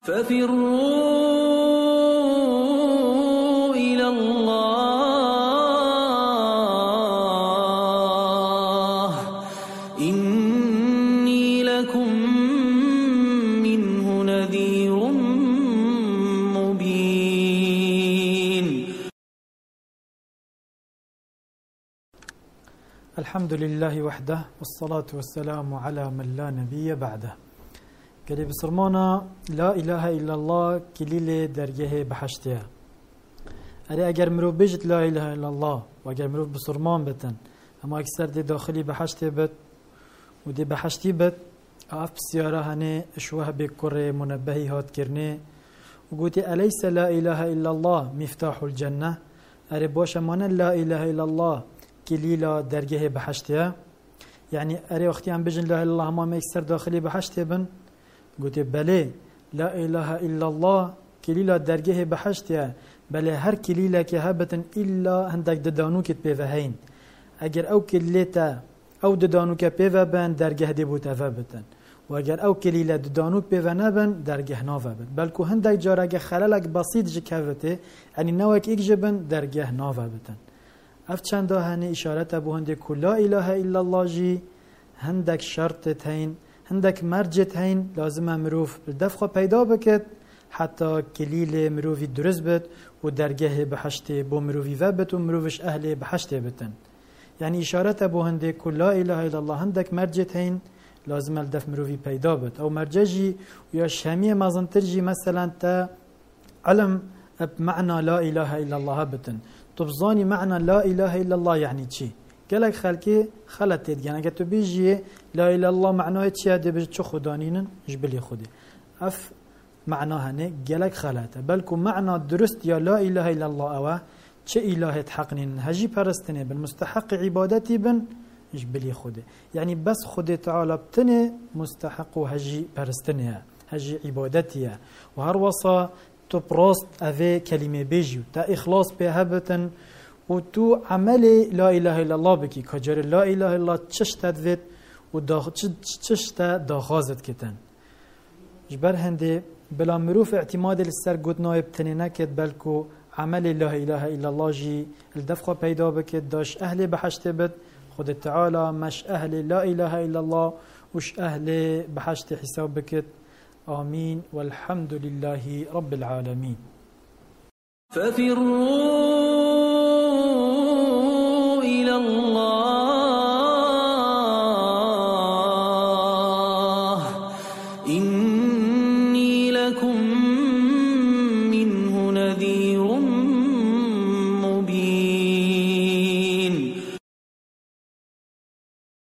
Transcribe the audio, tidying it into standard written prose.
ففروا إلى الله إني لكم منه نذير مبين. الحمد لله وحده والصلاة والسلام على من لا نبي بعده. قال بسرمانا لا إله إلا الله كليل درجه بحشتها. أري أجر مروف بجت لا إله إلا الله وأجر مروف بسرمان بتن أما أكثر دي داخلي بحشتي بت ودي بحشتي بت أف سيارة هني شوه بكر منبهي هات كرني وقلت أليس لا إله إلا الله مفتاح الجنة. أري باش مانا لا إله إلا الله كليل درجه بحشتها يعني أري وقتي عم بجن لا إله إلا الله ما أكثر داخلي بحشتي بن قلت بله لا إله إلا الله كليلة درجه بحشتها بله هر كليلة كهبة إلا هندك ددانوك بيفهين أجر أو كليتا أو ددانوك بيفبن درجه دي بوتفبتن وأجر أو كليلة ددانوك بيفنبن درجه نافبت بلكو هندك جارك خلالك بسيط جكهبته يعني نوك إكجبن درجه نافبتن أفتشان ده هني إشارة أبو هندك لا إله إلا الله جي هندك شرط تين هندك مرجت هين لازم مروف الدفقه پیدا بکد حتی کلیل مروفی درست بد و درگه بحشته بو مروفی وبت و مروفش اهل بحشته بتن يعني اشارت ابو هندك لا اله الا الله هندك مرجت هين لازم الدف مروفی پیدا بد او مرججي ويا شاميه مازنترجي مثلا تا علم بمعنى لا اله الا الله بتن طبزاني معنى لا اله الا الله يعني چی قالك خلقي خلت يعني قلت بيجي لا اله الا الله معناه چه ده بيج چه خدانين جبلي خدي اف معناها نه قالك خلت بلكو معنى درست يا لا اله الا الله او چه اله حقنين هجي پرستنه بالمستحق عبادتي بن جبلي خدي يعني بس خدي تعالى بتنه مستحق هجي پرستنه هجي عبادتي وهر وصا تو بروست افي كلمه بيجي تا اخلاص بهبتن و تو عمل لا اله الا الله بکی کجر لا اله الا الله چشتت وید و چشت داخازت کتن جبر هنده بلا مروف اعتماد للسر قد نايب تنينكت بلكو عمل لا اله الا الله جي الدفقه پیدا بکت داش اهل بحشت بد خود تعالى مش اهل لا اله الا الله وش اهل بحشت حساب بكت. آمين والحمد لله رب العالمين. ففروا إلى الله إني لكم